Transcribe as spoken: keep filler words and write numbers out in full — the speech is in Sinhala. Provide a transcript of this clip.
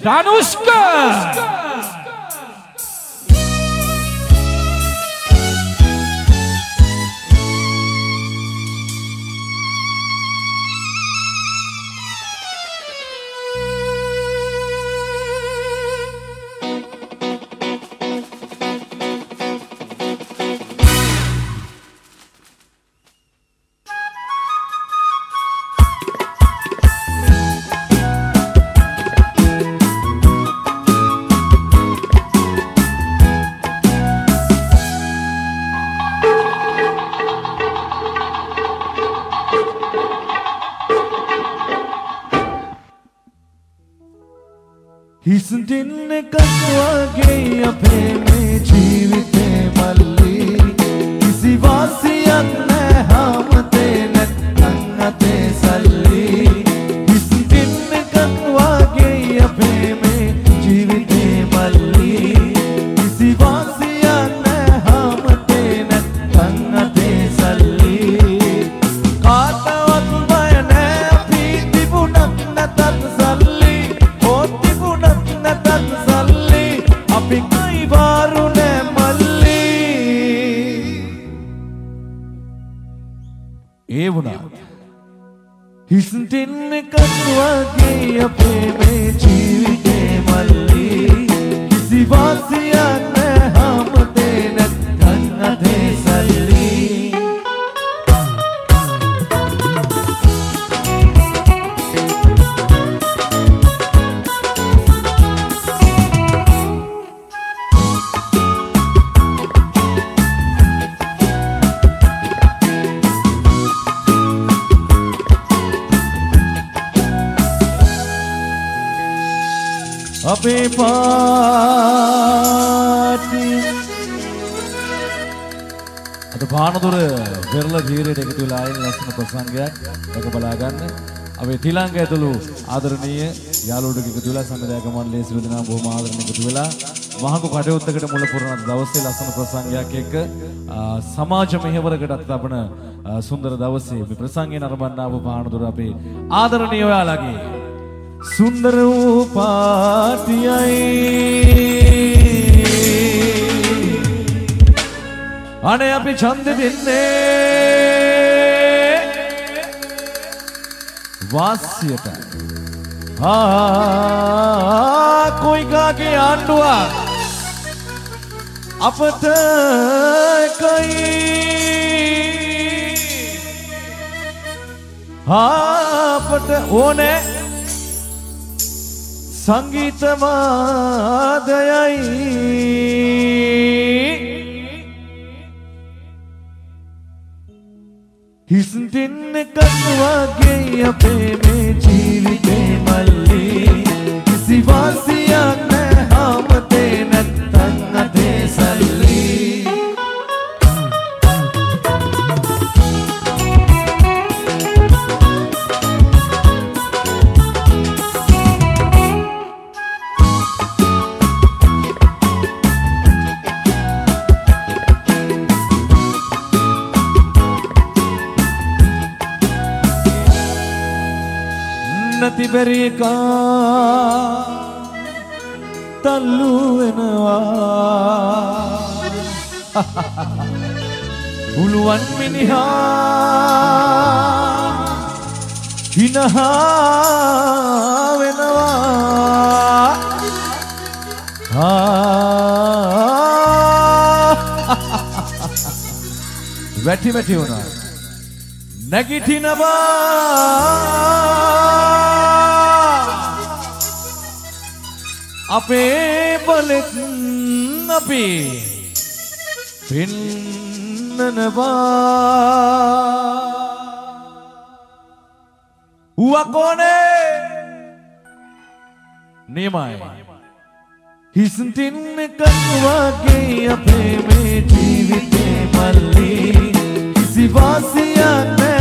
Danushka. හිස්දින්න කන්වාගේ අපේ මේ ජීවිතේ මල්ලි කිසි වාසියක් නැහැ හැමතේ නැත්නම් අතේ සල්ලි හිස්දින්න කන්වාගේ අපේ මේ ජීවිතේ මල්ලි කිසි වාසියක් නැහැ හැමතේ නැත්නම් අතේ සල්ලි කාටවත් බය නැහැ අපි තිබුණත් නැතත් සල්ලි අපි කයි වාරු නෑ මල්ලි ඒ වුණාත් හිස්දින්න කන්වාගේ අපේ මේ ජීවිතේ මල්ලි කිසි වාසියක් නෑ හැමතේ නැත්නම් අතේ සල්ලි අපේ පාටි අද පානදුර පෙරළ ජීවිතයට එකතු වෙලා ආයෙත් ලස්සන ප්‍රසංගයක් එක බලා ගන්න. අපේ ශ්‍රී ඇතුළු ආදරණීය යාළුවෝ එකතු වෙලා සංවිධායක මණ්ඩලයේ සියලු දෙනා බොහොම ආදරණීය එකතු වෙලා මහඟු කටයුත්තකට මුල පුරන දවසේ ලස්සන ප්‍රසංගයක් එක්ක සමාජ මෙහෙවරකටත් ලබන සුන්දර දවසේ මේ ප්‍රසංගය නරඹන්න ආපු පානදුර අපේ ආදරණීය ඔයාලගේ सुंदर पाटियाई आने अपनी छंद दिने वास्यट हाँ कोई का के आंडुआ अपत कई हाँ अपत ओने संगीत मादयाई हिस्दिन कन्वागे अपे में जीविते मल्ली किसी वासिया न हमते नत्तन अधे सल्ली नती बेरी का तल्लू एनवा उलुवन मिनिहा हिनहा वेनवा बैठी बैठी होना නැගිටිනවා අපේ බලෙත් අපි පින්නනවා උවකෝනේ නියමයි හිස්තින් කන්වාගේ අපේ මේ ජීවිතේ මල්ලි කිසි වාසියක් නැහැ